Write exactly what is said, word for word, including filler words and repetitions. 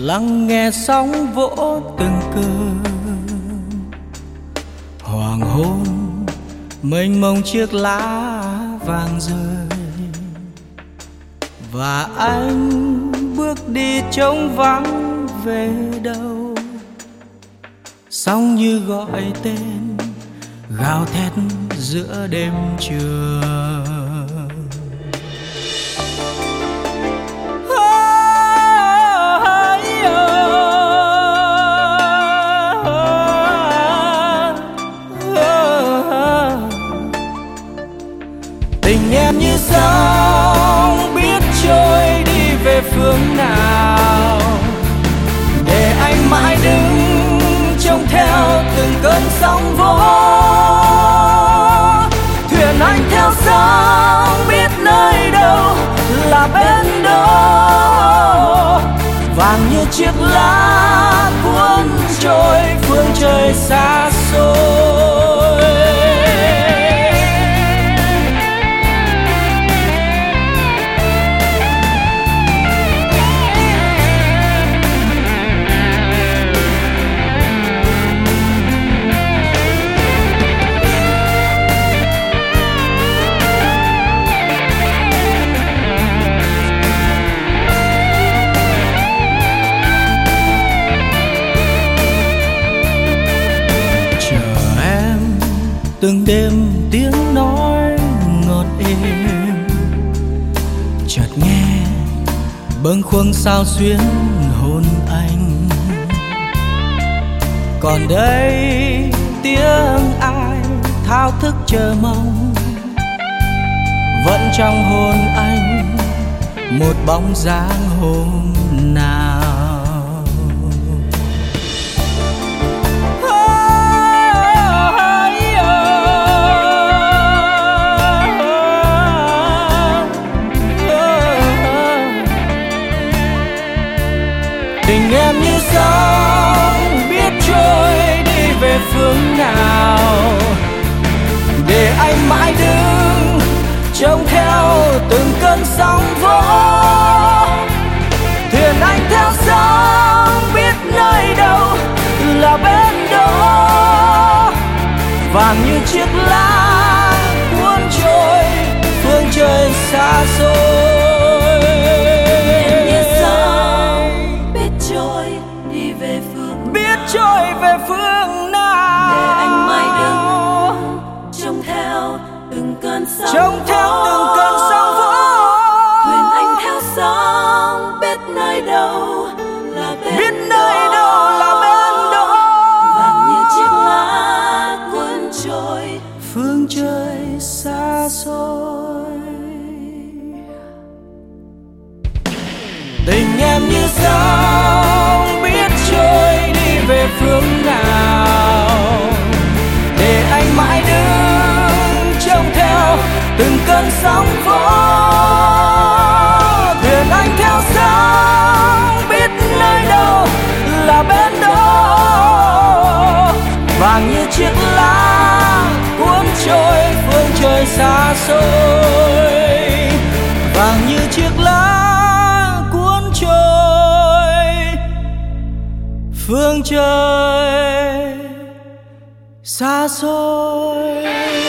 lắng nghe sóng vỗ từng cơn. Hoàng hôn mênh mông chiếc lá vàng rơi, và anh bước đi trống vắng về đâu. Sóng như gọi tên gào thét giữa đêm trường. Tình em như sóng biết trôi đi về phương nào, để anh mãi đứng trông theo từng cơn sóng vỗ. Thuyền anh theo sóng biết nơi đâu là bên đó, vàng như chiếc lá cuốn trôi phương trời xa xôi. Từng đêm tiếng nói ngọt êm, chợt nghe bâng khuâng sao xuyến hồn anh. Còn đây tiếng ai thao thức chờ mong, vẫn trong hồn anh một bóng dáng hôm nào. Tình em như sóng biết trôi đi về phương nào, để anh mãi đứng trông theo từng cơn sóng vỗ. Thuyền anh theo sóng biết nơi đâu là bên đó, vàng như chiếc lá cuốn trôi phương trời xa xôi. Trôi về phương nào, để anh mãi đứng trông theo từng cơn sóng trông theo từng cơn sóng vỗ. Thuyền anh theo sóng biết nơi đâu là bên biết nơi đâu là bên đó, vàng như chiếc lá cuốn trôi phương trời xa xôi. Tình em như sóng biết trôi về phương nào, để anh mãi đứng trông theo từng cơn sóng vỗ. Thuyền anh theo sóng biết nơi đâu là bên đó, vàng như chiếc lá cuốn trôi phương trời xa xôi. Vàng như chiếc lá cuốn trôi phương trời xa xôi.